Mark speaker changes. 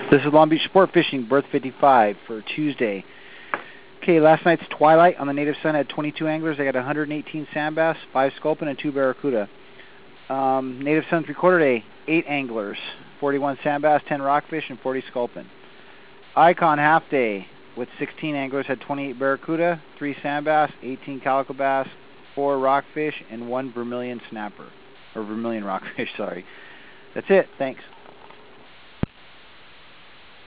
Speaker 1: This is Long Beach Sport Fishing, berth 55 for Tuesday. Okay, last night's Twilight on the Native Sun had 22 anglers. They got 118 sand bass, 5 sculpin, and 2 barracuda. Native Sun's recorder day, 8 anglers, 41 sand bass, 10 rockfish, and 40 sculpin. Icon half day with 16 anglers had 28 barracuda, 3 sand bass, 18 calico bass, 4 rockfish, and 1 vermilion snapper, or vermilion rockfish, sorry. That's it. Thanks.